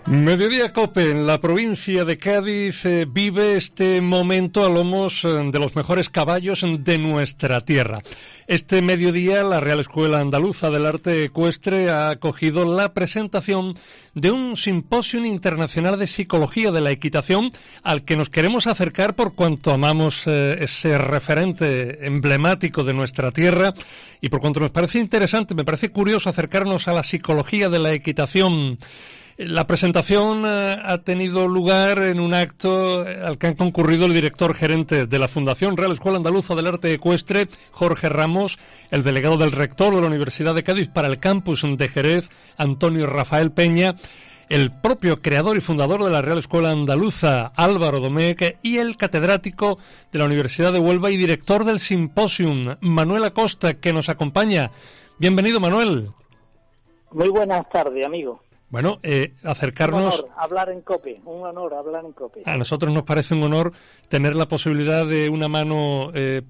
Mediodía Cope, en la provincia de Cádiz, vive este momento a lomos de los mejores caballos de nuestra tierra. Este mediodía, la Real Escuela Andaluza del Arte Ecuestre ha acogido la presentación de un simposio internacional de psicología de la equitación al que nos queremos acercar por cuanto amamos ese referente emblemático de nuestra tierra y por cuanto nos parece interesante, me parece curioso acercarnos a la psicología de la equitación. La presentación ha tenido lugar en un acto al que han concurrido el director gerente de la Fundación Real Escuela Andaluza del Arte Ecuestre, Jorge Ramos, el delegado del rector de la Universidad de Cádiz para el campus de Jerez, Antonio Rafael Peña, el propio creador y fundador de la Real Escuela Andaluza, Álvaro Domecq, y el catedrático de la Universidad de Huelva y director del simposium, Manuel Acosta, que nos acompaña. Bienvenido, Manuel. Muy buenas tardes, amigo. Bueno, acercarnos... Un honor hablar en COPE, un honor hablar en COPE. A nosotros nos parece un honor tener la posibilidad de una mano,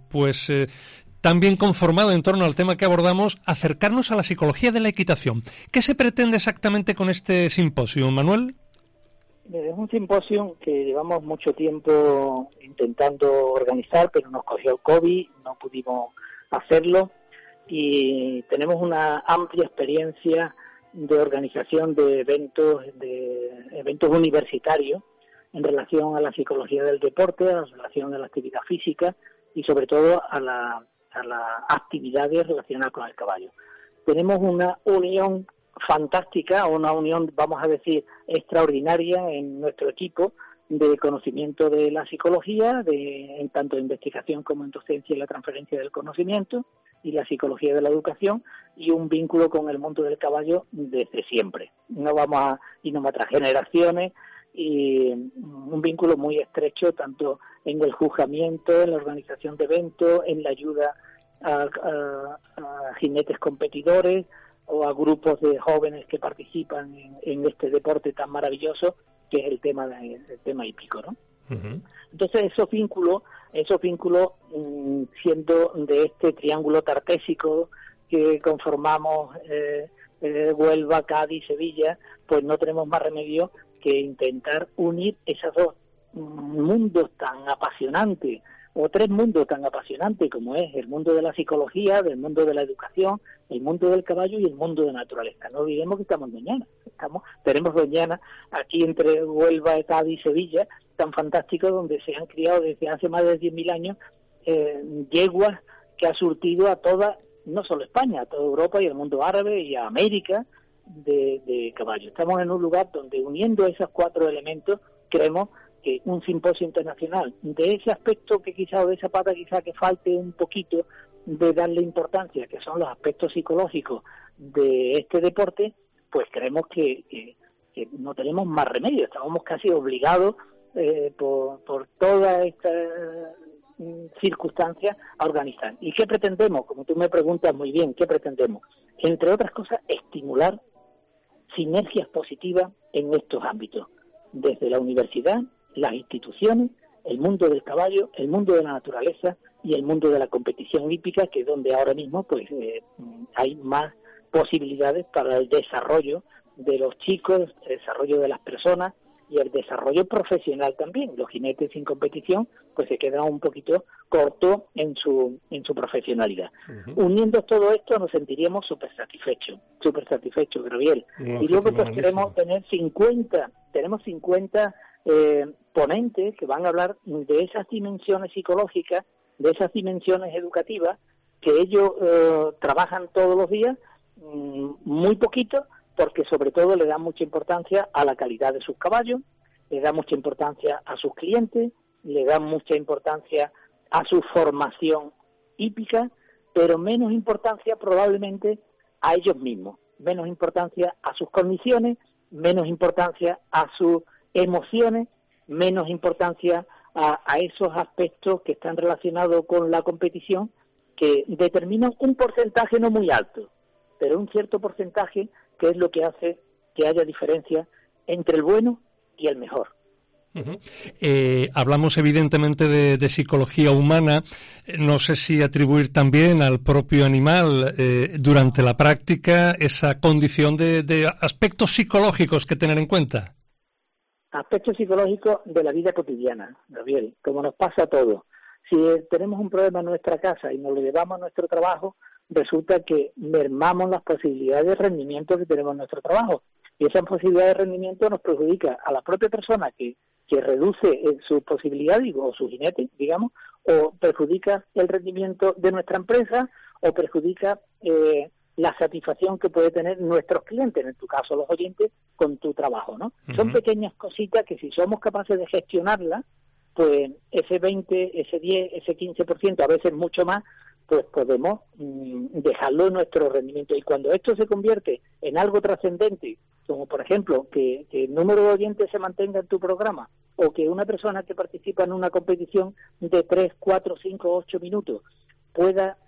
tan bien conformada en torno al tema que abordamos, acercarnos a la psicología de la equitación. ¿Qué se pretende exactamente con este simposio, Manuel? Es un simposio que llevamos mucho tiempo intentando organizar, pero nos cogió el COVID, no pudimos hacerlo, y tenemos una amplia experiencia de organización de eventos universitarios en relación a la psicología del deporte, a la relación de la actividad física y sobre todo a las actividades relacionadas con el caballo. Tenemos una unión fantástica, una unión, vamos a decir, extraordinaria en nuestro equipo de conocimiento de la psicología, en tanto investigación como en docencia y la transferencia del conocimiento, y la psicología de la educación, y un vínculo con el mundo del caballo desde siempre. No vamos a atrás generaciones, y un vínculo muy estrecho tanto en el juzgamiento, en la organización de eventos, en la ayuda a jinetes competidores o a grupos de jóvenes que participan en este deporte tan maravilloso que es el tema hípico, ¿no? Uh-huh. Entonces esos vínculos siendo de este triángulo tartésico que conformamos Huelva, Cádiz, Sevilla, pues no tenemos más remedio que intentar unir esos dos mundos tan apasionantes, o tres mundos tan apasionantes como es el mundo de la psicología, del mundo de la educación, el mundo del caballo y el mundo de la naturaleza. No olvidemos que estamos en Doñana, tenemos Doñana aquí entre Huelva, Cádiz y Sevilla, tan fantástico, donde se han criado desde hace más de 10.000 años yeguas que ha surtido a toda, no solo España, a toda Europa y el mundo árabe y a América de caballo. Estamos en un lugar donde uniendo esos cuatro elementos creemos que un simposio internacional de ese aspecto que quizá, o de esa pata quizá que falte un poquito de darle importancia, que son los aspectos psicológicos de este deporte, pues creemos que no tenemos más remedio, estábamos casi obligados por toda esta circunstancia a organizar. ¿Y qué pretendemos? Como tú me preguntas muy bien, ¿qué pretendemos? Entre otras cosas, estimular sinergias positivas en estos ámbitos, desde la universidad, las instituciones, el mundo del caballo, el mundo de la naturaleza y el mundo de la competición hípica, que es donde ahora mismo pues hay más posibilidades para el desarrollo de los chicos, el desarrollo de las personas y el desarrollo profesional también. Los jinetes sin competición pues se quedan un poquito cortos en su profesionalidad. Uh-huh. Uniendo todo esto nos sentiríamos súper satisfechos, Gabriel. Y luego pues queremos tener 50 ponentes que van a hablar de esas dimensiones psicológicas, de esas dimensiones educativas que ellos trabajan todos los días, muy poquito, porque sobre todo le dan mucha importancia a la calidad de sus caballos, le dan mucha importancia a sus clientes, le dan mucha importancia a su formación hípica, pero menos importancia probablemente a ellos mismos, menos importancia a sus condiciones, menos importancia a sus emociones, menos importancia a esos aspectos que están relacionados con la competición, que determinan un porcentaje no muy alto, pero un cierto porcentaje que es lo que hace que haya diferencia entre el bueno y el mejor. Uh-huh. Hablamos evidentemente de psicología humana. No sé si atribuir también al propio animal durante la práctica esa condición de aspectos psicológicos que tener en cuenta. aspectos psicológicos de la vida cotidiana, Gabriel, como nos pasa a todos. Si tenemos un problema en nuestra casa y nos lo llevamos a nuestro trabajo, resulta que mermamos las posibilidades de rendimiento que tenemos en nuestro trabajo. Y esa posibilidad de rendimiento nos perjudica a la propia persona que reduce su posibilidad o su jinete, digamos, o perjudica el rendimiento de nuestra empresa, o perjudica la satisfacción que puede tener nuestros clientes, en tu caso los oyentes, con tu trabajo, ¿no? Uh-huh. Son pequeñas cositas que si somos capaces de gestionarlas, pues ese 20, ese 10, ese 15%, a veces mucho más, pues podemos dejarlo en nuestro rendimiento. Y cuando esto se convierte en algo trascendente, como por ejemplo que el número de oyentes se mantenga en tu programa, o que una persona que participa en una competición de 3, 4, 5, 8 minutos pueda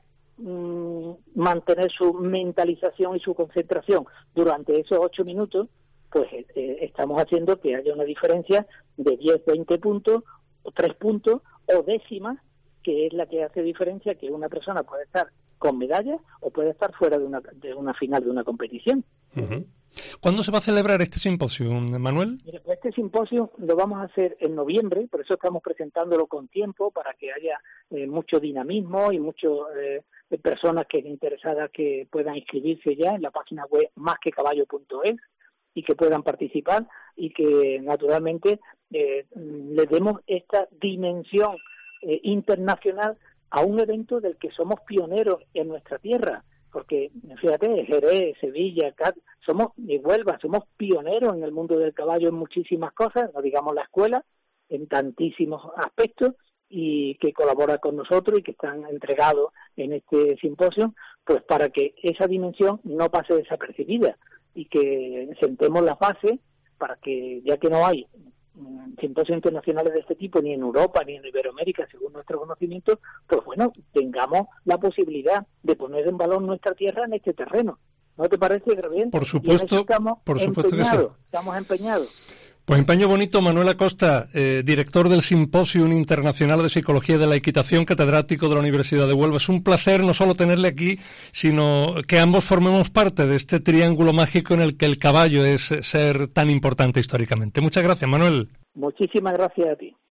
mantener su mentalización y su concentración durante esos 8 minutos, pues estamos haciendo que haya una diferencia de 10, 20 puntos, o 3 puntos, o décimas, que es la que hace diferencia que una persona puede estar con medallas o puede estar fuera de una final de una competición. Uh-huh. ¿Cuándo se va a celebrar este simposio, Manuel? Mira, pues este simposio lo vamos a hacer en noviembre, por eso estamos presentándolo con tiempo, para que haya mucho dinamismo y muchas personas que interesadas que puedan inscribirse ya en la página web masquecaballo.es y que puedan participar y que naturalmente les demos esta dimensión internacional a un evento del que somos pioneros en nuestra tierra, porque fíjate, Jerez, Sevilla, Cádiz, Huelva, somos pioneros en el mundo del caballo en muchísimas cosas, no digamos la escuela, en tantísimos aspectos, y que colabora con nosotros y que están entregados en este simposio, pues para que esa dimensión no pase desapercibida y que sentemos las bases para que, ya que no hay simposios internacionales de este tipo ni en Europa ni en Iberoamérica, según nuestro conocimiento, pues bueno, tengamos la posibilidad de poner en valor nuestra tierra en este terreno. ¿No te parece, Gabriel? Por supuesto, estamos empeñados. Pues empeño bonito. Manuel Acosta, director del Simposio Internacional de Psicología de la Equitación, catedrático de la Universidad de Huelva. Es un placer no solo tenerle aquí, sino que ambos formemos parte de este triángulo mágico en el que el caballo es ser tan importante históricamente. Muchas gracias, Manuel. Muchísimas gracias a ti.